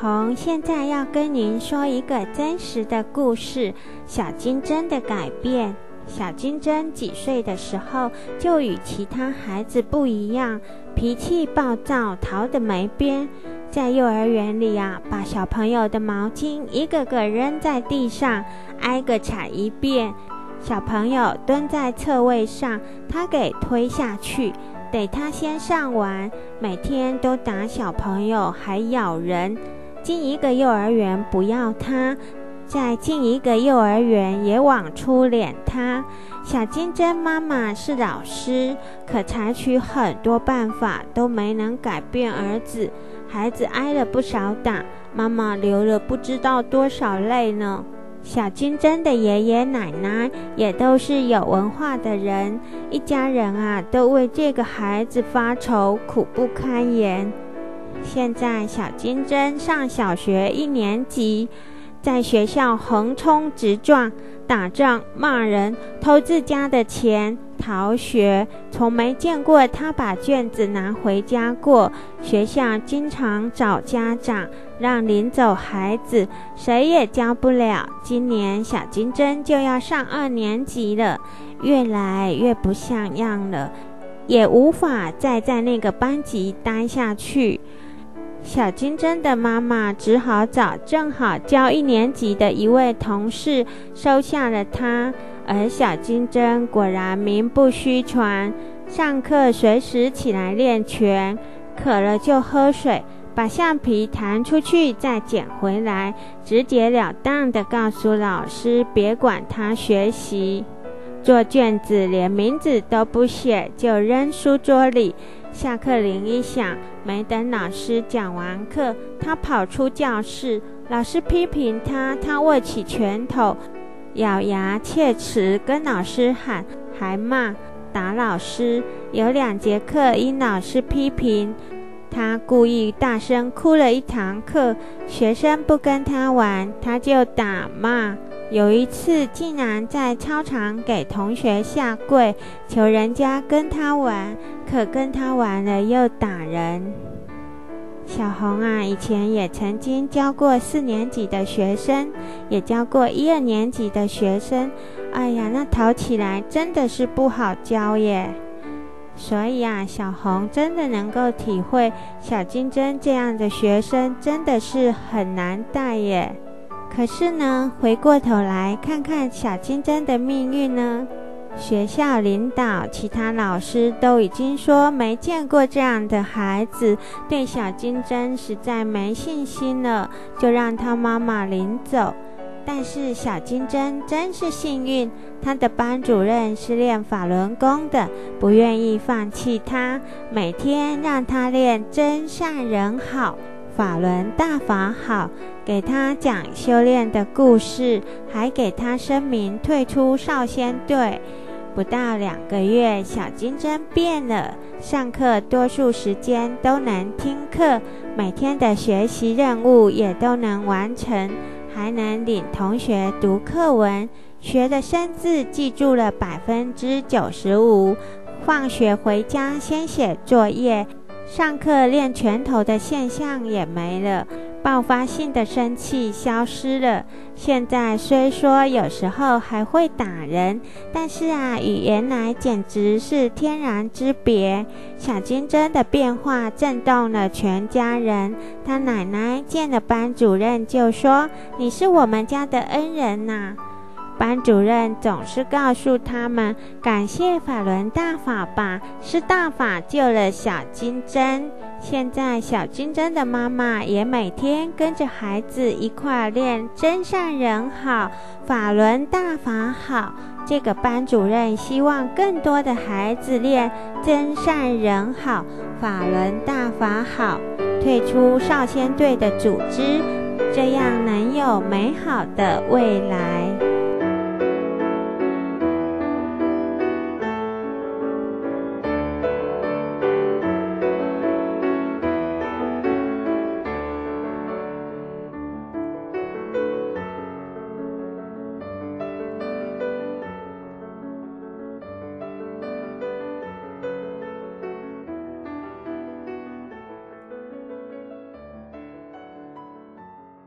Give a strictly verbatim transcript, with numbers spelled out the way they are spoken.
红现在要跟您说一个真实的故事，小金针的改变。小金针几岁的时候就与其他孩子不一样，脾气暴躁，逃得没边。在幼儿园里啊，把小朋友的毛巾一个个扔在地上，挨个踩一遍。小朋友蹲在侧位上，他给推下去，得他先上完。每天都打小朋友，还咬人。进一个幼儿园不要他，再进一个幼儿园也往出脸他。小金针妈妈是老师，可采取很多办法都没能改变儿子。孩子挨了不少打，妈妈流了不知道多少泪呢。小金针的爷爷奶奶也都是有文化的人，一家人啊都为这个孩子发愁，苦不堪言。现在小金针上小学一年级，在学校横冲直撞，打仗、骂人，偷自家的钱，逃学，从没见过他把卷子拿回家过。学校经常找家长，让领走孩子，谁也教不了。今年小金针就要上二年级了，越来越不像样了，也无法再在那个班级待下去。小金针的妈妈只好找正好教一年级的一位同事收下了他，而小金针果然名不虚传，上课随时起来练拳，渴了就喝水，把橡皮弹出去再捡回来，直截了当地告诉老师别管他学习。做卷子连名字都不写就扔书桌里，下课铃一响，没等老师讲完课，他跑出教室，老师批评他，他握起拳头，咬牙切齿跟老师喊，还骂打老师。有两节课因老师批评，他故意大声哭了一堂课，学生不跟他玩，他就打骂。有一次竟然在操场给同学下跪，求人家跟他玩，可跟他玩了又打人。小红啊，以前也曾经教过四年级的学生，也教过一二年级的学生，哎呀，那讨起来真的是不好教耶。所以啊，小红真的能够体会小金针这样的学生真的是很难带耶。可是呢，回过头来看看小金针的命运呢，学校领导、其他老师都已经说没见过这样的孩子，对小金针实在没信心了，就让他妈妈领走。但是小金针真是幸运，他的班主任是练法轮功的，不愿意放弃他，每天让他练真善人好、法轮大法好，给他讲修炼的故事，还给他声明退出少先队。不到两个月，小金针变了，上课多数时间都能听课，每天的学习任务也都能完成，还能领同学读课文，学的生字记住了百分之九十五。放学回家先写作业，上课练拳头的现象也没了，爆发性的生气消失了。现在虽说有时候还会打人，但是啊，与原来简直是天壤之别。小金针的变化震动了全家人，他奶奶见了班主任就说：“你是我们家的恩人呐。”班主任总是告诉他们，感谢法轮大法吧，是大法救了小金针。现在小金针的妈妈也每天跟着孩子一块练真善人好、法轮大法好。这个班主任希望更多的孩子练真善人好、法轮大法好，退出少先队的组织，这样能有美好的未来。